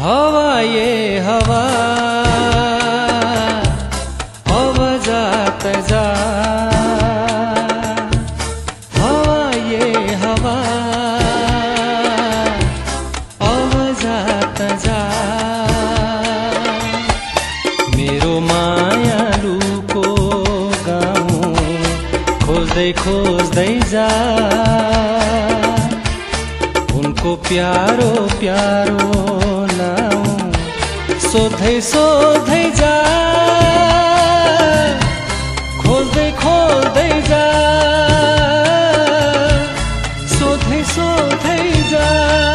हवा ये हवा अब जात जा, हवा ये हवा अब जात जा। मेरो मायालुको गाउँ खोज्दै खोज्दै जा, उनको प्यारो प्यारो नाउँ सोध्दै सोध्दै जा, खोज्दै खोज्दै जा, सोध्दै सोध्दै जा।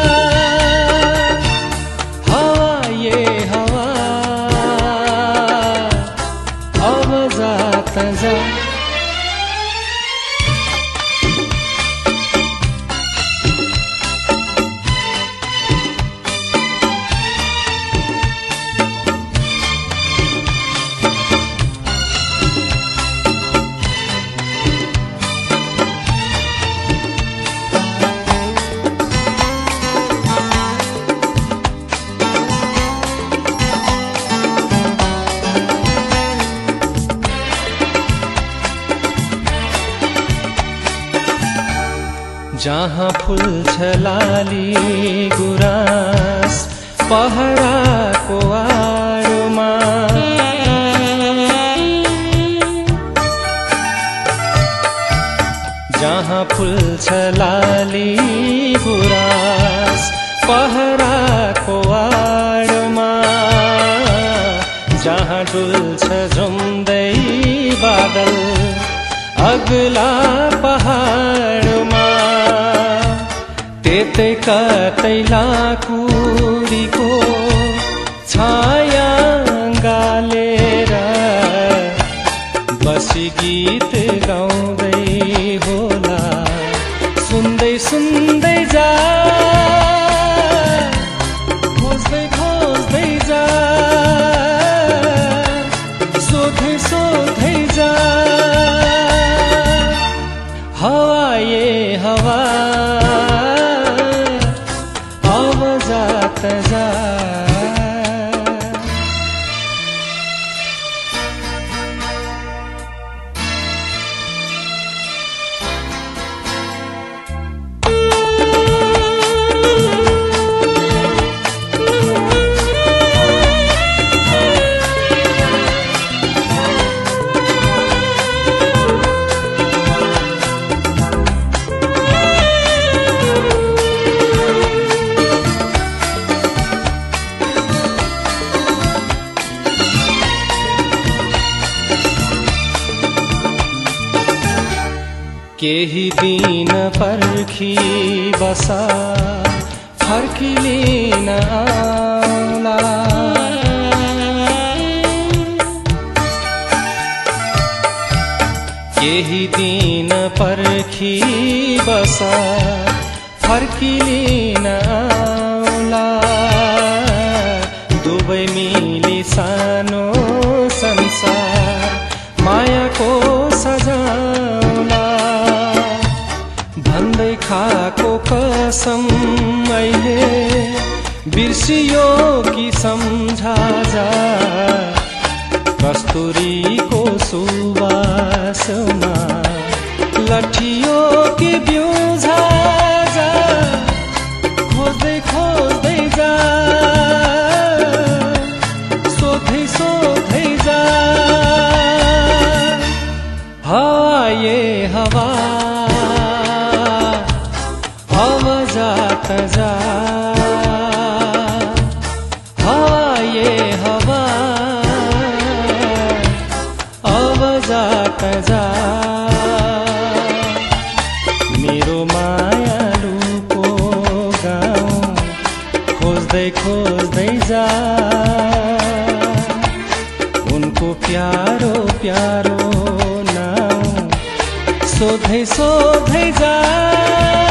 हवा ये हवा अब जात जा। जहाँ फुल्छ लाली गुराँस पहराको आडोमा, जहाँ फुल्छ लाली गुराँस पहराको आडोमा, जहाँ डुल्छ झुम्दै बादल अग्ला पहाडमा, त्यतै कतै लाकुरीको छाया गालेर बसी गीत गाउँदै होला, सुन्दै सुन्दै जा, खोज्दै खोज्दै जा, सोध्दै सोध्दै जा। हवा ये हवा अब जात जा। केही दिन पर्खी बसा, फर्किलिन आउला, केही दिन पर्खी बसा, फर्किलिन आउला, दुवै मिली सानो संसार मायाको सजाउला, भन्दै खाको कसम अहिले बिर्सियो कि सम्झा जा, कस्तुरीको सुवासमा लठियो कि बिउझा जा, खोज्दै खोज्दै जा, सोध्दै सोध्दै जा। हवा ये हवा अब जात जा, हवा ये हवा अब जात जा। मेरो मायालुको गाउँ खोज्दै खोज्दै जा, उनको प्यारो प्यारो नाउँ सोध्दै सोध्दै जा।